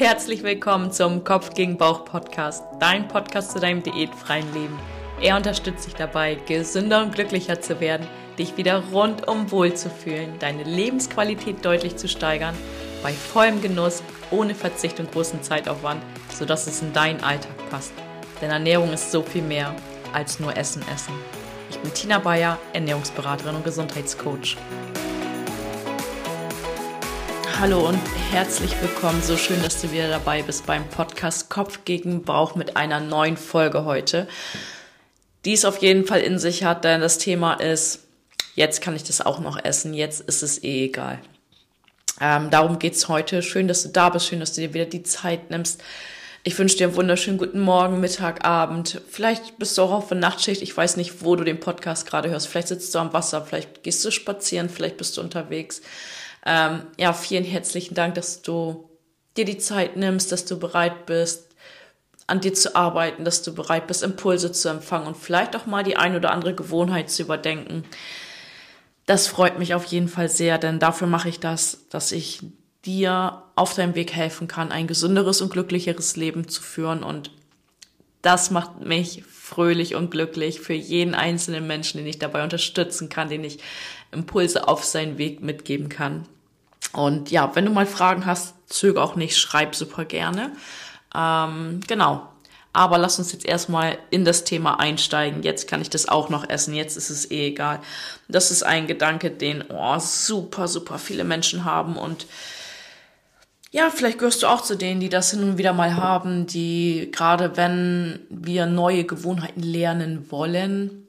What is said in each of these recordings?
herzlich willkommen zum Kopf gegen Bauch Podcast, dein Podcast zu deinem diätfreien Leben. Er unterstützt dich dabei, gesünder und glücklicher zu werden, dich wieder rundum wohl zu fühlen, deine Lebensqualität deutlich zu steigern, bei vollem Genuss, ohne Verzicht und großen Zeitaufwand, sodass es in deinen Alltag passt. Denn Ernährung ist so viel mehr als nur Essen. Ich bin Tina Bayer, Ernährungsberaterin und Gesundheitscoach. Hallo und herzlich willkommen. So schön, dass du wieder dabei bist beim Podcast Kopf gegen Bauch mit einer neuen Folge heute. Die es auf jeden Fall in sich hat, denn das Thema ist, jetzt kann ich das auch noch essen, jetzt ist es egal. Darum geht's heute. Schön, dass du da bist, schön, dass du dir wieder die Zeit nimmst. Ich wünsche dir einen wunderschönen guten Morgen, Mittag, Abend. Vielleicht bist du auch auf der Nachtschicht. Ich weiß nicht, wo du den Podcast gerade hörst. Vielleicht sitzt du am Wasser, vielleicht gehst du spazieren, vielleicht bist du unterwegs. Vielen herzlichen Dank, dass du dir die Zeit nimmst, dass du bereit bist, an dir zu arbeiten, dass du bereit bist, Impulse zu empfangen und vielleicht auch mal die ein oder andere Gewohnheit zu überdenken. Das freut mich auf jeden Fall sehr, denn dafür mache ich das, dass ich dir auf deinem Weg helfen kann, ein gesünderes und glücklicheres Leben zu führen. Und das macht mich fröhlich und glücklich für jeden einzelnen Menschen, den ich dabei unterstützen kann, den ich Impulse auf seinen Weg mitgeben kann. Und ja, wenn du mal Fragen hast, zögere auch nicht, schreib super gerne. Genau. Aber lass uns jetzt erstmal in das Thema einsteigen. Jetzt kann ich das auch noch essen. Jetzt ist es egal. Das ist ein Gedanke, den super viele Menschen haben. Und ja, vielleicht gehörst du auch zu denen, die das hin und wieder mal haben, die gerade wenn wir neue Gewohnheiten lernen wollen,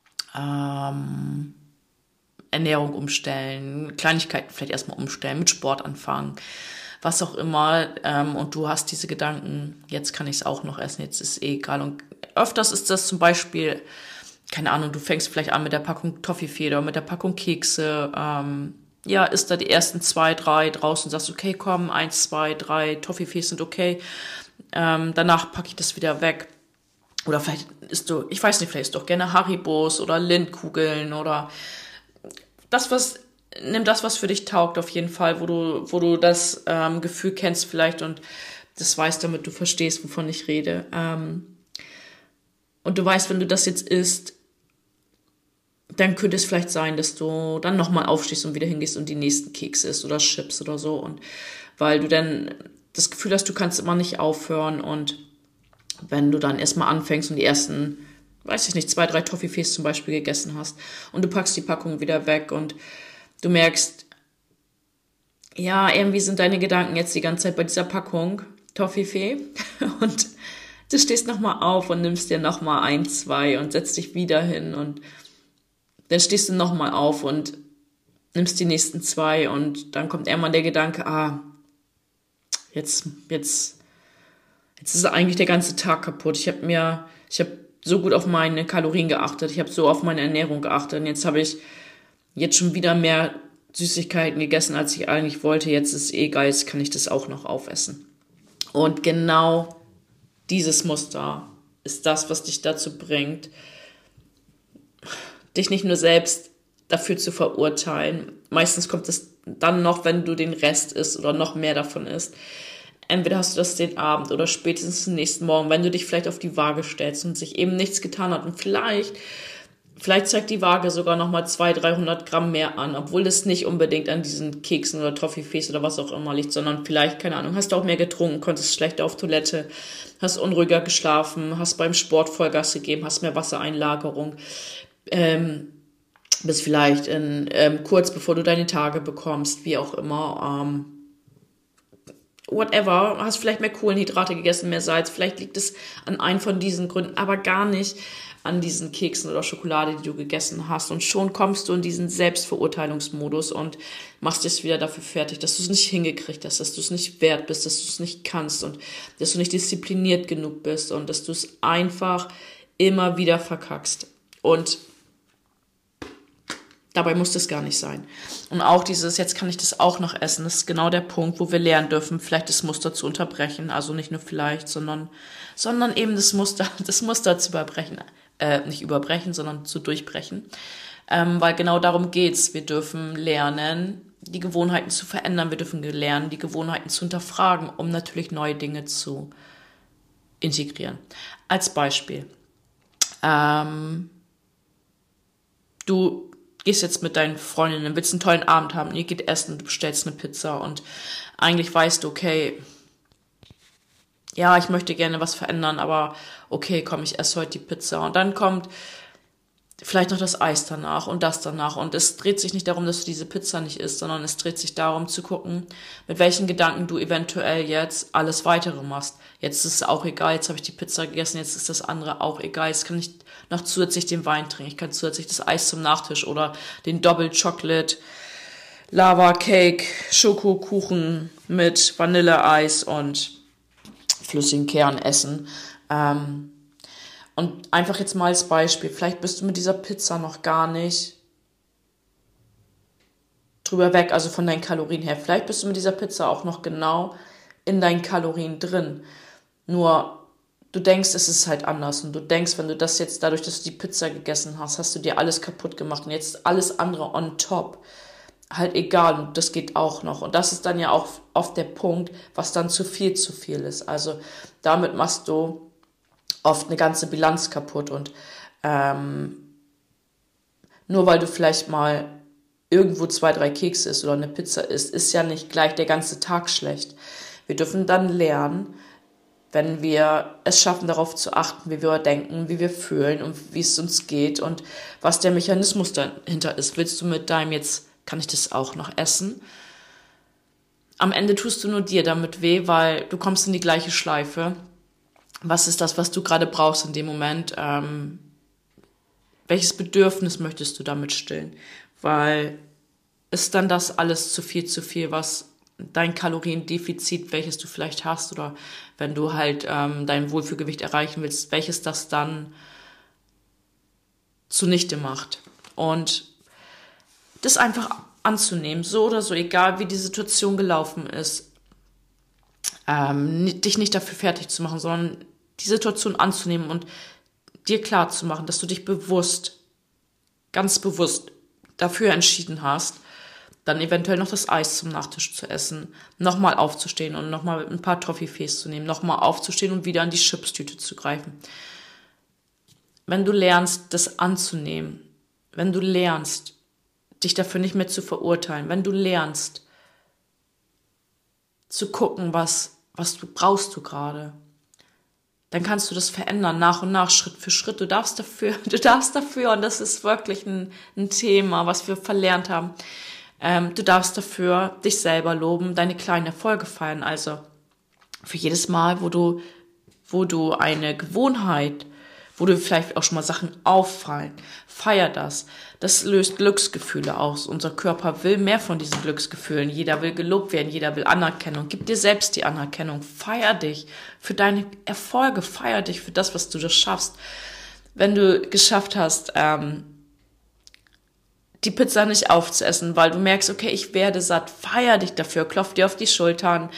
Ernährung umstellen, Kleinigkeiten vielleicht erstmal umstellen, mit Sport anfangen, was auch immer. Und du hast diese Gedanken, jetzt kann ich es auch noch essen, jetzt ist es egal. Und öfters ist das zum Beispiel, keine Ahnung, du fängst vielleicht an mit der Packung Toffifee oder mit der Packung Kekse, isst da die ersten 2, 3 draußen, sagst, okay, komm, 1, 2, 3 Toffifees sind okay. Danach packe ich das wieder weg. Oder vielleicht isst du, ich weiß nicht, vielleicht isst du auch gerne Haribos oder Lindkugeln oder nimm das, was für dich taugt, auf jeden Fall, wo du das Gefühl kennst vielleicht und das weißt, damit du verstehst, wovon ich rede. Und du weißt, wenn du das jetzt isst, dann könnte es vielleicht sein, dass du dann nochmal aufstehst und wieder hingehst und die nächsten Kekse isst oder Chips oder so. Und weil du dann das Gefühl hast, du kannst immer nicht aufhören. Und wenn du dann erstmal anfängst und die ersten, 2, 3 Toffifees zum Beispiel gegessen hast und du packst die Packung wieder weg und du merkst, ja, irgendwie sind deine Gedanken jetzt die ganze Zeit bei dieser Packung Toffifee und du stehst nochmal auf und nimmst dir nochmal 1, 2 und setzt dich wieder hin und dann stehst du nochmal auf und nimmst die nächsten 2 und dann kommt irgendwann der Gedanke, jetzt ist eigentlich der ganze Tag kaputt. Ich habe so gut auf meine Kalorien geachtet, ich habe so auf meine Ernährung geachtet und jetzt habe ich schon wieder mehr Süßigkeiten gegessen, als ich eigentlich wollte. Jetzt ist es egal, jetzt kann ich das auch noch aufessen. Und genau dieses Muster ist das, was dich dazu bringt, dich nicht nur selbst dafür zu verurteilen. Meistens kommt es dann noch, wenn du den Rest isst oder noch mehr davon isst. Entweder hast du das den Abend oder spätestens den nächsten Morgen, wenn du dich vielleicht auf die Waage stellst und sich eben nichts getan hat. Und vielleicht zeigt die Waage sogar nochmal 200, 300 Gramm mehr an, obwohl das nicht unbedingt an diesen Keksen oder Toffifees oder was auch immer liegt, sondern vielleicht, keine Ahnung, hast du auch mehr getrunken, konntest schlechter auf Toilette, hast unruhiger geschlafen, hast beim Sport Vollgas gegeben, hast mehr Wassereinlagerung, bist vielleicht kurz bevor du deine Tage bekommst, wie auch immer, whatever, hast vielleicht mehr Kohlenhydrate gegessen, mehr Salz, vielleicht liegt es an einem von diesen Gründen, aber gar nicht an diesen Keksen oder Schokolade, die du gegessen hast. Und schon kommst du in diesen Selbstverurteilungsmodus und machst dich wieder dafür fertig, dass du es nicht hingekriegt hast, dass du es nicht wert bist, dass du es nicht kannst und dass du nicht diszipliniert genug bist und dass du es einfach immer wieder verkackst. Und dabei muss das gar nicht sein. Und auch dieses, jetzt kann ich das auch noch essen, das ist genau der Punkt, wo wir lernen dürfen, vielleicht das Muster zu unterbrechen. Also nicht nur vielleicht, sondern eben das Muster zu überbrechen. Nicht überbrechen, sondern zu durchbrechen. Weil genau darum geht's. Wir dürfen lernen, die Gewohnheiten zu verändern, wir dürfen lernen, die Gewohnheiten zu hinterfragen, um natürlich neue Dinge zu integrieren. Als Beispiel, du gehst jetzt mit deinen Freundinnen, willst einen tollen Abend haben, ihr geht essen, du bestellst eine Pizza und eigentlich weißt du, okay, ja, ich möchte gerne was verändern, aber okay, komm, ich esse heute die Pizza. Und dann kommt vielleicht noch das Eis danach und das danach. Und es dreht sich nicht darum, dass du diese Pizza nicht isst, sondern es dreht sich darum zu gucken, mit welchen Gedanken du eventuell jetzt alles Weitere machst. Jetzt ist es auch egal, jetzt habe ich die Pizza gegessen, jetzt ist das andere auch egal. Jetzt kann ich noch zusätzlich den Wein trinken, ich kann zusätzlich das Eis zum Nachtisch oder den Double Chocolate Lava Cake Schokokuchen mit Vanilleeis und flüssigen Kern essen. Und einfach jetzt mal als Beispiel, vielleicht bist du mit dieser Pizza noch gar nicht drüber weg, also von deinen Kalorien her. Vielleicht bist du mit dieser Pizza auch noch genau in deinen Kalorien drin. Nur du denkst, es ist halt anders. Und du denkst, wenn du das jetzt, dadurch, dass du die Pizza gegessen hast, hast du dir alles kaputt gemacht. Und jetzt alles andere on top. Halt egal, und das geht auch noch. Und das ist dann ja auch oft der Punkt, was dann zu viel ist. Also damit machst du oft eine ganze Bilanz kaputt. Und nur weil du vielleicht mal irgendwo 2, 3 Kekse isst oder eine Pizza isst, ist ja nicht gleich der ganze Tag schlecht. Wir dürfen dann lernen, wenn wir es schaffen, darauf zu achten, wie wir denken, wie wir fühlen und wie es uns geht und was der Mechanismus dahinter ist. Willst du mit deinem jetzt, kann ich das auch noch essen? Am Ende tust du nur dir damit weh, weil du kommst in die gleiche Schleife. Was ist das, was du gerade brauchst in dem Moment? Welches Bedürfnis möchtest du damit stillen? Weil ist dann das alles zu viel, was dein Kaloriendefizit, welches du vielleicht hast, oder wenn du halt dein Wohlfühlgewicht erreichen willst, welches das dann zunichte macht. Und das einfach anzunehmen, so oder so, egal wie die Situation gelaufen ist, dich nicht dafür fertig zu machen, sondern die Situation anzunehmen und dir klar zu machen, dass du dich ganz bewusst dafür entschieden hast, dann eventuell noch das Eis zum Nachtisch zu essen, nochmal aufzustehen und nochmal ein paar Toffifees zu nehmen, nochmal aufzustehen und wieder an die Chipstüte zu greifen. Wenn du lernst, das anzunehmen, wenn du lernst, dich dafür nicht mehr zu verurteilen, wenn du lernst, zu gucken, was brauchst du gerade, dann kannst du das verändern, nach und nach, Schritt für Schritt. Du darfst dafür, und das ist wirklich ein Thema, was wir verlernt haben, du darfst dafür dich selber loben, deine kleinen Erfolge feiern. Also für jedes Mal, wo du eine Gewohnheit, wo du vielleicht auch schon mal Sachen auffallen, feier das. Das löst Glücksgefühle aus. Unser Körper will mehr von diesen Glücksgefühlen. Jeder will gelobt werden, jeder will Anerkennung. Gib dir selbst die Anerkennung. Feier dich für deine Erfolge, feier dich für das, was du das schaffst. Wenn du geschafft hast, die Pizza nicht aufzuessen, weil du merkst, okay, ich werde satt, feier dich dafür, klopf dir auf die Schultern,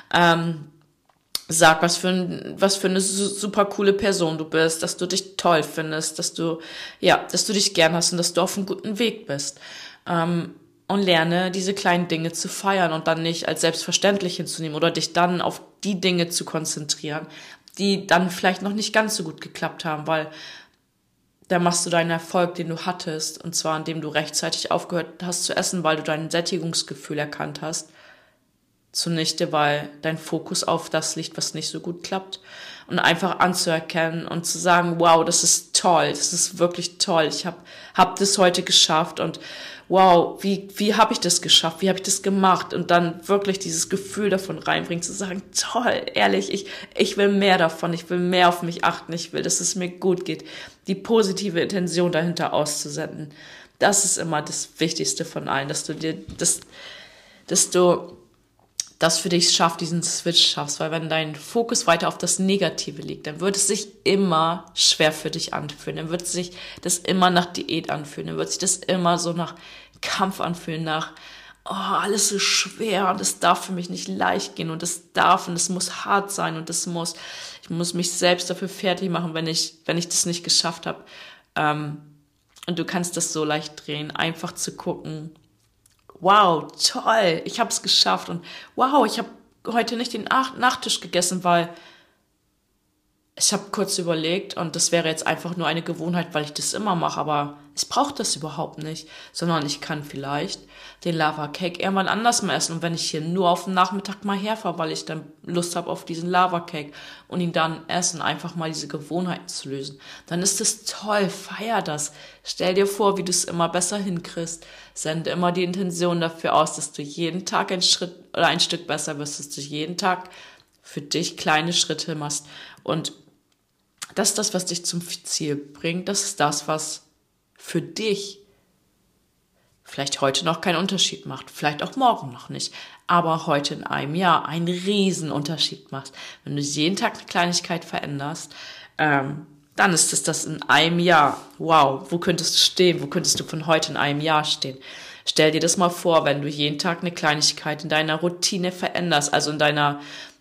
sag, was für eine super coole Person du bist, dass du dich toll findest, dass du dich gern hast und dass du auf einem guten Weg bist. Und lerne, diese kleinen Dinge zu feiern und dann nicht als selbstverständlich hinzunehmen oder dich dann auf die Dinge zu konzentrieren, die dann vielleicht noch nicht ganz so gut geklappt haben, weil da machst du deinen Erfolg, den du hattest, und zwar indem du rechtzeitig aufgehört hast zu essen, weil du dein Sättigungsgefühl erkannt hast, zunichte, weil dein Fokus auf das liegt, was nicht so gut klappt. Und einfach anzuerkennen und zu sagen, wow, das ist toll, das ist wirklich toll, ich hab das heute geschafft und wow, wie habe ich das geschafft, wie habe ich das gemacht, und dann wirklich dieses Gefühl davon reinbringen, zu sagen, toll, ehrlich, ich will mehr davon, ich will mehr auf mich achten, ich will, dass es mir gut geht, die positive Intention dahinter auszusenden. Das ist immer das Wichtigste von allen, dass du das für dich schaffst, diesen Switch schaffst, weil wenn dein Fokus weiter auf das Negative liegt, dann wird es sich immer schwer für dich anfühlen, dann wird sich das immer nach Diät anfühlen, dann wird sich das immer so nach Kampf anfühlen, nach, oh, alles so schwer und es darf für mich nicht leicht gehen und es muss hart sein und ich muss mich selbst dafür fertig machen, wenn ich das nicht geschafft habe. Und du kannst das so leicht drehen, einfach zu gucken, wow, toll, ich habe es geschafft und wow, ich habe heute nicht den Nachtisch gegessen, weil ich habe kurz überlegt und das wäre jetzt einfach nur eine Gewohnheit, weil ich das immer mache, aber ich brauche das überhaupt nicht, sondern ich kann vielleicht den Lava Cake irgendwann anders mal essen und wenn ich hier nur auf den Nachmittag mal herfahre, weil ich dann Lust habe auf diesen Lava Cake und ihn dann essen, einfach mal diese Gewohnheiten zu lösen, dann ist das toll, feier das. Stell dir vor, wie du es immer besser hinkriegst, sende immer die Intention dafür aus, dass du jeden Tag einen Schritt oder ein Stück besser wirst, dass du jeden Tag für dich kleine Schritte machst und das ist das, was dich zum Ziel bringt. Das ist das, was für dich vielleicht heute noch keinen Unterschied macht. Vielleicht auch morgen noch nicht. Aber heute in einem Jahr einen riesen Unterschied macht. Wenn du jeden Tag eine Kleinigkeit veränderst, dann ist es das in einem Jahr. Wow, wo könntest du stehen? Wo könntest du von heute in einem Jahr stehen? Stell dir das mal vor, wenn du jeden Tag eine Kleinigkeit in deiner Routine veränderst, also in deiner,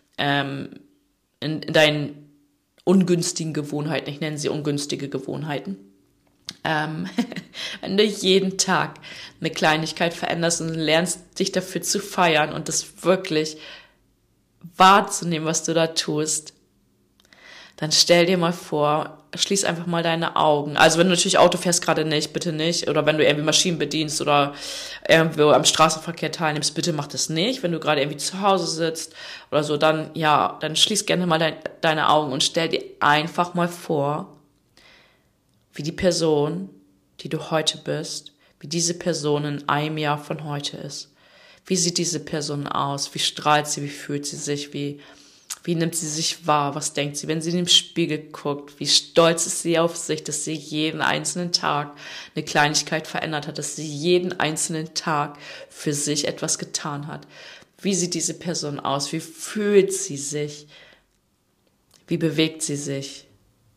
in deinen ungünstigen Gewohnheiten, ich nenne sie ungünstige Gewohnheiten, wenn du jeden Tag eine Kleinigkeit veränderst und lernst, dich dafür zu feiern und das wirklich wahrzunehmen, was du da tust, dann stell dir mal vor, schließ einfach mal deine Augen. Also wenn du natürlich Auto fährst, gerade nicht, bitte nicht. Oder wenn du irgendwie Maschinen bedienst oder irgendwo am Straßenverkehr teilnimmst, bitte mach das nicht. Wenn du gerade irgendwie zu Hause sitzt oder so, dann schließ gerne mal deine Augen und stell dir einfach mal vor, wie die Person, die du heute bist, wie diese Person in einem Jahr von heute ist. Wie sieht diese Person aus? Wie strahlt sie? Wie fühlt sie sich? Wie nimmt sie sich wahr? Was denkt sie, wenn sie in den Spiegel guckt? Wie stolz ist sie auf sich, dass sie jeden einzelnen Tag eine Kleinigkeit verändert hat, dass sie jeden einzelnen Tag für sich etwas getan hat? Wie sieht diese Person aus? Wie fühlt sie sich? Wie bewegt sie sich?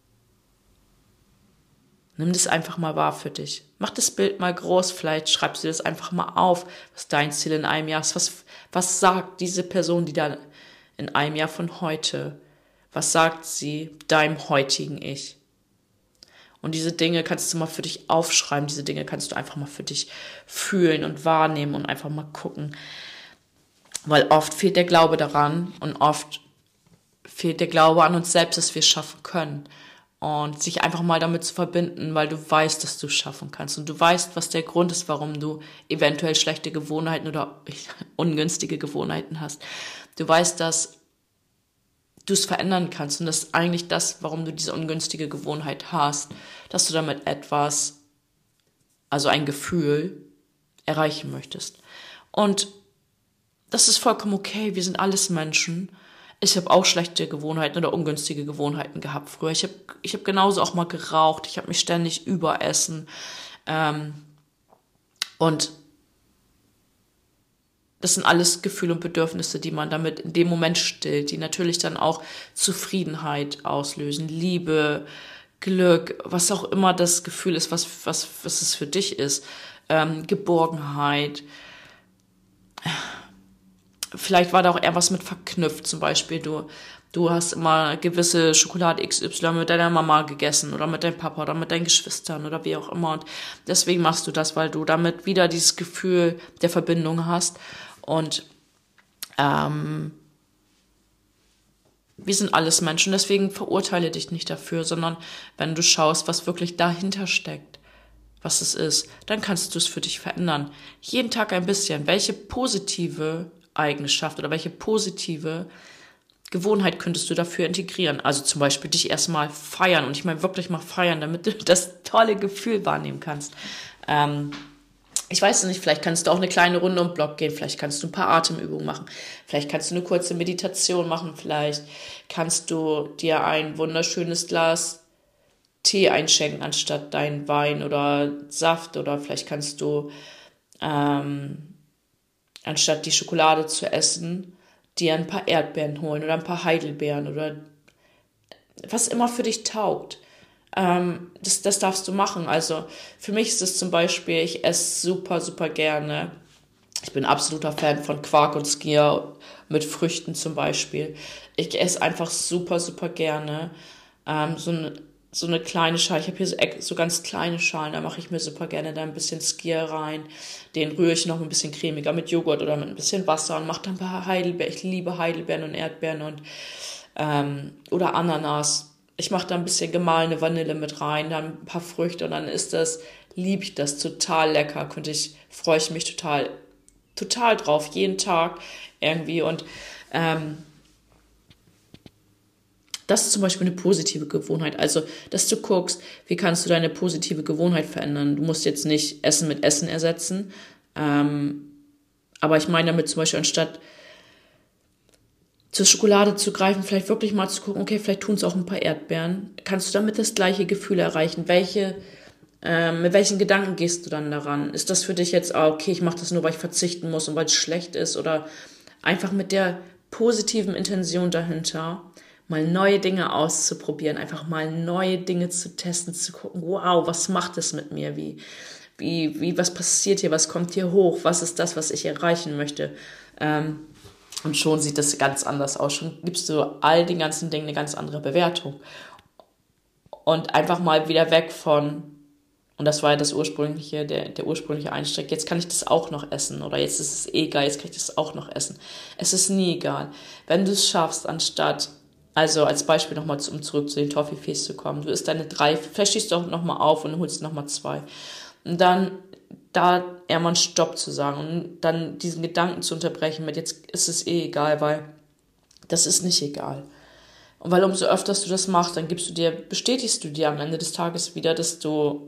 Nimm das einfach mal wahr für dich. Mach das Bild mal groß, vielleicht schreibst du das einfach mal auf, was dein Ziel in einem Jahr ist. Was sagt diese Person, die da in einem Jahr von heute, was sagt sie deinem heutigen Ich? Und diese Dinge kannst du mal für dich aufschreiben, diese Dinge kannst du einfach mal für dich fühlen und wahrnehmen und einfach mal gucken. Weil oft fehlt der Glaube daran und oft fehlt der Glaube an uns selbst, dass wir es schaffen können. Und sich einfach mal damit zu verbinden, weil du weißt, dass du es schaffen kannst. Und du weißt, was der Grund ist, warum du eventuell schlechte Gewohnheiten oder ungünstige Gewohnheiten hast. Du weißt, dass du es verändern kannst. Und das ist eigentlich das, warum du diese ungünstige Gewohnheit hast. Dass du damit etwas, also ein Gefühl, erreichen möchtest. Und das ist vollkommen okay. Wir sind alles Menschen. Ich habe auch schlechte Gewohnheiten oder ungünstige Gewohnheiten gehabt früher. Ich hab genauso auch mal geraucht. Ich habe mich ständig überessen. Und das sind alles Gefühle und Bedürfnisse, die man damit in dem Moment stillt, die natürlich dann auch Zufriedenheit auslösen, Liebe, Glück, was auch immer das Gefühl ist, was es für dich ist, Geborgenheit. Vielleicht war da auch eher was mit verknüpft, zum Beispiel du hast immer gewisse Schokolade XY mit deiner Mama gegessen oder mit deinem Papa oder mit deinen Geschwistern oder wie auch immer und deswegen machst du das, weil du damit wieder dieses Gefühl der Verbindung hast und wir sind alles Menschen, deswegen verurteile dich nicht dafür, sondern wenn du schaust, was wirklich dahinter steckt, was es ist, dann kannst du es für dich verändern. Jeden Tag ein bisschen. Welche positive Eigenschaft oder welche positive Gewohnheit könntest du dafür integrieren? Also zum Beispiel dich erstmal feiern und ich meine wirklich mal feiern, damit du das tolle Gefühl wahrnehmen kannst. Ich weiß nicht, vielleicht kannst du auch eine kleine Runde um den Block gehen, vielleicht kannst du ein paar Atemübungen machen, vielleicht kannst du eine kurze Meditation machen, vielleicht kannst du dir ein wunderschönes Glas Tee einschenken anstatt deinen Wein oder Saft oder vielleicht kannst du anstatt die Schokolade zu essen, dir ein paar Erdbeeren holen oder ein paar Heidelbeeren oder was immer für dich taugt. Das darfst du machen. Also für mich ist es zum Beispiel, ich esse super, super gerne. Ich bin absoluter Fan von Quark und Skier mit Früchten zum Beispiel. Ich esse einfach super, super gerne so so eine kleine Schale. Ich habe hier so ganz kleine Schalen, da mache ich mir super gerne da ein bisschen Skier rein. Den rühre ich noch ein bisschen cremiger mit Joghurt oder mit ein bisschen Wasser und mache dann ein paar Heidelbeeren. Ich liebe Heidelbeeren und Erdbeeren und oder Ananas. Ich mache da ein bisschen gemahlene Vanille mit rein, dann ein paar Früchte und dann liebe ich das, total lecker. Freue ich mich total drauf, jeden Tag irgendwie. Und das ist zum Beispiel eine positive Gewohnheit. Also, dass du guckst, wie kannst du deine positive Gewohnheit verändern. Du musst jetzt nicht Essen mit Essen ersetzen. Aber ich meine damit zum Beispiel, anstatt zur Schokolade zu greifen, vielleicht wirklich mal zu gucken, okay, vielleicht tun es auch ein paar Erdbeeren. Kannst du damit das gleiche Gefühl erreichen? Mit welchen Gedanken gehst du dann daran? Ist das für dich jetzt, okay, ich mache das nur, weil ich verzichten muss und weil es schlecht ist? Oder einfach mit der positiven Intention dahinter, mal neue Dinge auszuprobieren, einfach mal neue Dinge zu testen, zu gucken, wow, was macht es mit mir? Was passiert hier? Was kommt hier hoch? Was ist das, was ich erreichen möchte? Und schon sieht das ganz anders aus. Schon gibst du all den ganzen Dingen eine ganz andere Bewertung. Und einfach mal wieder weg von, und das war ja der ursprüngliche Einstieg, jetzt kann ich das auch noch essen. Oder jetzt ist es egal, jetzt kann ich das auch noch essen. Es ist nie egal. Wenn du es schaffst, also als Beispiel nochmal, um zurück zu den Toffifees zu kommen, du isst deine 3, vielleicht stehst du auch nochmal auf und holst nochmal 2. Und dann da eher mal einen Stopp zu sagen und dann diesen Gedanken zu unterbrechen mit, jetzt ist es eh egal, weil das ist nicht egal. Und weil umso öfter du das machst, dann bestätigst du dir am Ende des Tages wieder, dass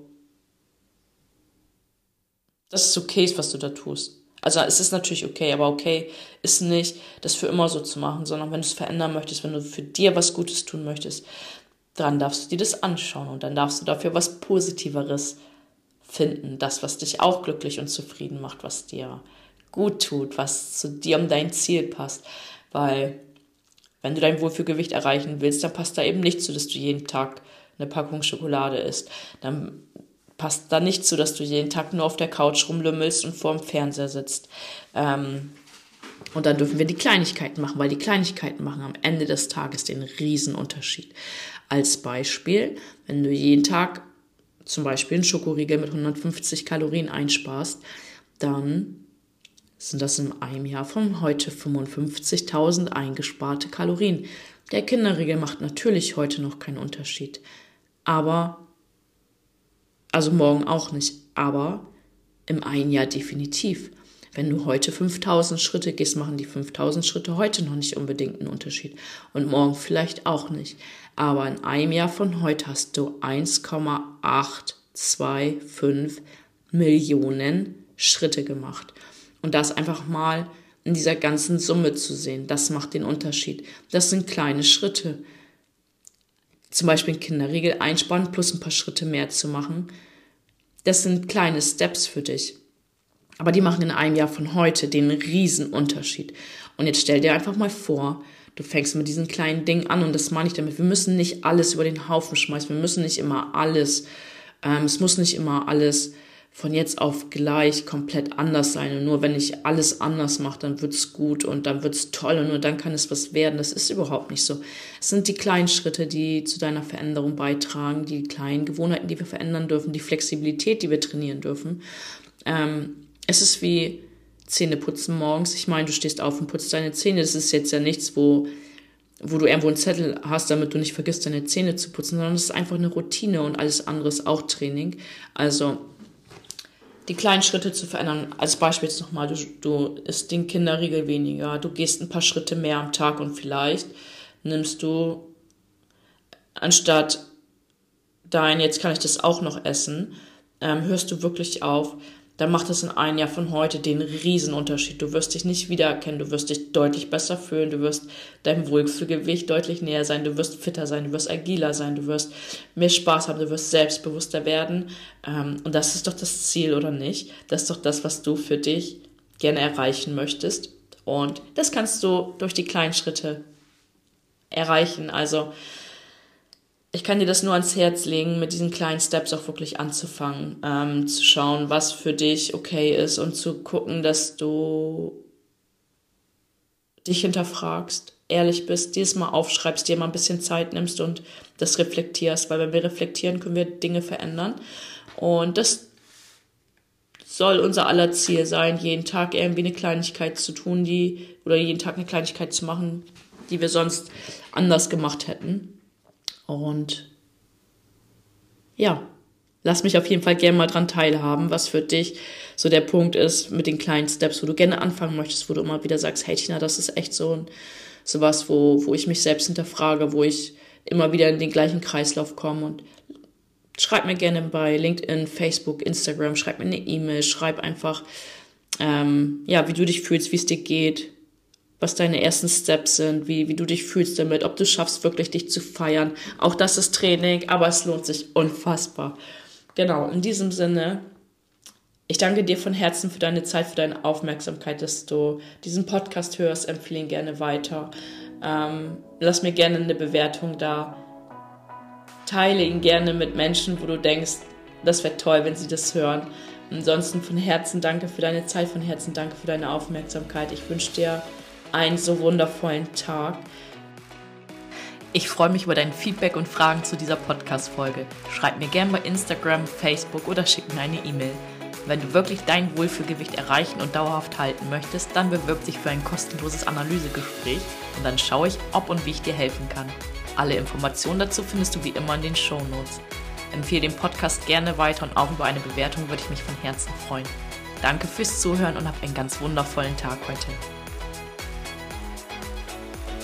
es okay ist, was du da tust. Also es ist natürlich okay, aber okay ist nicht, das für immer so zu machen, sondern wenn du es verändern möchtest, wenn du für dir was Gutes tun möchtest, dann darfst du dir das anschauen und dann darfst du dafür was Positiveres finden. Das, was dich auch glücklich und zufrieden macht, was dir gut tut, was zu dir um dein Ziel passt. Weil wenn du dein Wohlfühlgewicht erreichen willst, dann passt da eben nicht zu, dass du jeden Tag eine Packung Schokolade isst. Dann passt da nicht zu, dass du jeden Tag nur auf der Couch rumlümmelst und vor dem Fernseher sitzt. Und dann dürfen wir die Kleinigkeiten machen, weil die Kleinigkeiten machen am Ende des Tages den Riesenunterschied. Als Beispiel, wenn du jeden Tag zum Beispiel einen Schokoriegel mit 150 Kalorien einsparst, dann sind das in einem Jahr von heute 55.000 eingesparte Kalorien. Der Kinderriegel macht natürlich heute noch keinen Unterschied. Also morgen auch nicht, aber im einen Jahr definitiv. Wenn du heute 5.000 Schritte gehst, machen die 5.000 Schritte heute noch nicht unbedingt einen Unterschied. Und morgen vielleicht auch nicht. Aber in einem Jahr von heute hast du 1,825 Millionen Schritte gemacht. Und das einfach mal in dieser ganzen Summe zu sehen, das macht den Unterschied. Das sind kleine Schritte. Zum Beispiel einen Kinderriegel einsparen plus ein paar Schritte mehr zu machen. Das sind kleine Steps für dich. Aber die machen in einem Jahr von heute den Riesenunterschied. Und jetzt stell dir einfach mal vor, du fängst mit diesen kleinen Dingen an und das meine ich damit. Wir müssen nicht alles über den Haufen schmeißen. Wir müssen nicht immer alles, es muss nicht immer alles von jetzt auf gleich komplett anders sein. Und nur wenn ich alles anders mache, dann wird's gut und dann wird's toll und nur dann kann es was werden. Das ist überhaupt nicht so. Es sind die kleinen Schritte, die zu deiner Veränderung beitragen, die kleinen Gewohnheiten, die wir verändern dürfen, die Flexibilität, die wir trainieren dürfen. Es ist wie Zähneputzen morgens. Ich meine, du stehst auf und putzt deine Zähne. Das ist jetzt ja nichts, wo du irgendwo einen Zettel hast, damit du nicht vergisst, deine Zähne zu putzen, sondern es ist einfach eine Routine und alles andere ist auch Training. Also die kleinen Schritte zu verändern. Als Beispiel jetzt nochmal, du isst den Kinderriegel weniger, du gehst ein paar Schritte mehr am Tag und vielleicht nimmst du anstatt jetzt kann ich das auch noch essen, hörst du wirklich auf, dann macht das in einem Jahr von heute den Riesenunterschied. Du wirst dich nicht wiedererkennen, du wirst dich deutlich besser fühlen, du wirst deinem Wohlfühlgewicht deutlich näher sein, du wirst fitter sein, du wirst agiler sein, du wirst mehr Spaß haben, du wirst selbstbewusster werden. Und das ist doch das Ziel, oder nicht? Das ist doch das, was du für dich gerne erreichen möchtest. Und das kannst du durch die kleinen Schritte erreichen. Also ich kann dir das nur ans Herz legen, mit diesen kleinen Steps auch wirklich anzufangen, zu schauen, was für dich okay ist und zu gucken, dass du dich hinterfragst, ehrlich bist, dir es mal aufschreibst, dir mal ein bisschen Zeit nimmst und das reflektierst, weil wenn wir reflektieren, können wir Dinge verändern. Und das soll unser aller Ziel sein, jeden Tag irgendwie eine Kleinigkeit zu tun, oder jeden Tag eine Kleinigkeit zu machen, die wir sonst anders gemacht hätten. Und ja, lass mich auf jeden Fall gerne mal dran teilhaben, was für dich so der Punkt ist mit den kleinen Steps, wo du gerne anfangen möchtest, wo du immer wieder sagst, hey Tina, das ist echt sowas, wo ich mich selbst hinterfrage, wo ich immer wieder in den gleichen Kreislauf komme. Und schreib mir gerne bei LinkedIn, Facebook, Instagram, schreib mir eine E-Mail, schreib einfach, wie du dich fühlst, wie es dir geht, was deine ersten Steps sind, wie du dich fühlst damit, ob du schaffst, wirklich dich zu feiern. Auch das ist Training, aber es lohnt sich unfassbar. Genau, in diesem Sinne, ich danke dir von Herzen für deine Zeit, für deine Aufmerksamkeit, dass du diesen Podcast hörst. Empfehle ihn gerne weiter. Lass mir gerne eine Bewertung da. Teile ihn gerne mit Menschen, wo du denkst, das wäre toll, wenn sie das hören. Ansonsten von Herzen danke für deine Zeit, von Herzen danke für deine Aufmerksamkeit. Ich wünsche dir einen so wundervollen Tag. Ich freue mich über dein Feedback und Fragen zu dieser Podcast-Folge. Schreib mir gerne bei Instagram, Facebook oder schick mir eine E-Mail. Wenn du wirklich dein Wohlfühlgewicht erreichen und dauerhaft halten möchtest, dann bewirb dich für ein kostenloses Analysegespräch und dann schaue ich, ob und wie ich dir helfen kann. Alle Informationen dazu findest du wie immer in den Shownotes. Empfehle den Podcast gerne weiter und auch über eine Bewertung würde ich mich von Herzen freuen. Danke fürs Zuhören und hab einen ganz wundervollen Tag heute.